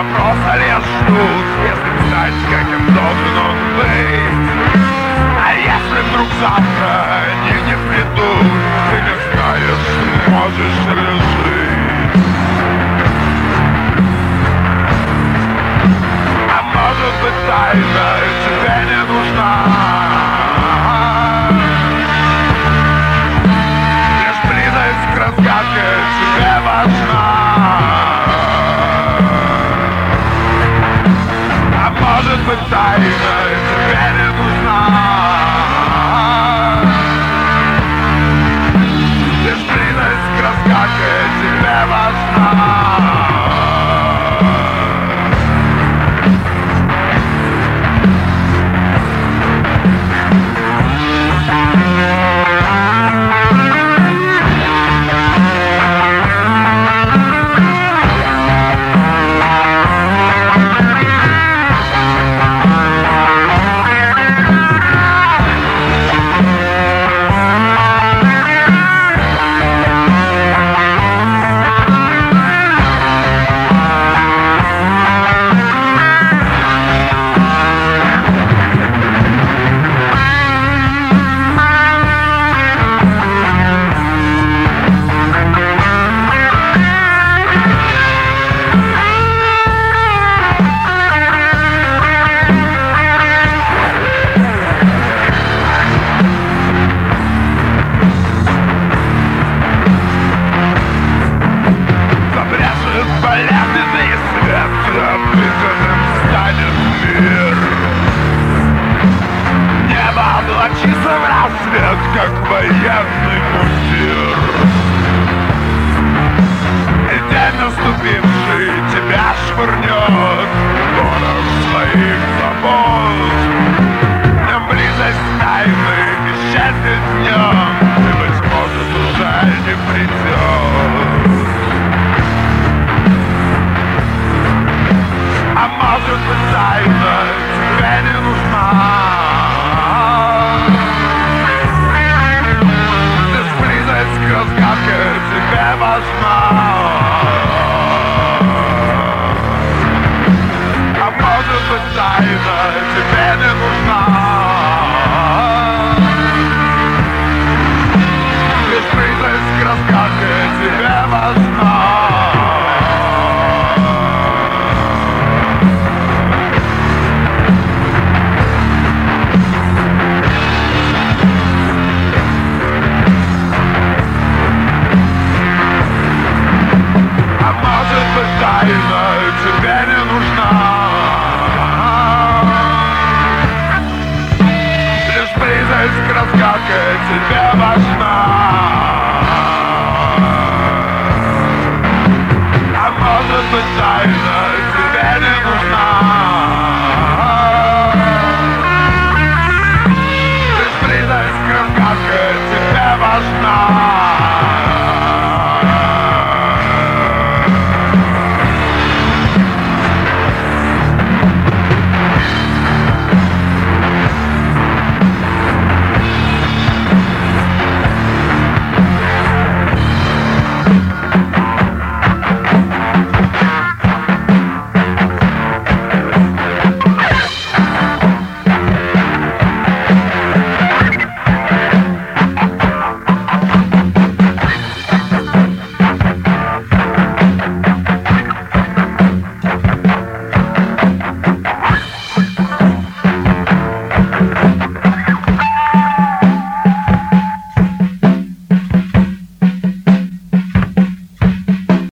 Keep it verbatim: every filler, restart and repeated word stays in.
просто лишь ждут, если знать, каким должен он быть. А если вдруг завтра они не придут, ты не знаешь, можешь ли жить. А может быть, тайна тебе не нужна, лишь близость к разгадке тебе важна. А может быть, тайна тебе не нужна, лишь близость к разгадке тебе важна. Как военный мундир, и день наступивший тебя швырнет в город своих забот. Днем близость тайны исчезнет днем, и, быть может, уже не придет. А может быть, тайна тебе не нужна, разгадка тебе важна. А может быть, тайна тебе не нужна, лишь близость к разгадке тебе важна. Тайна тебе не нужна, лишь близость к разгадке тебе важна.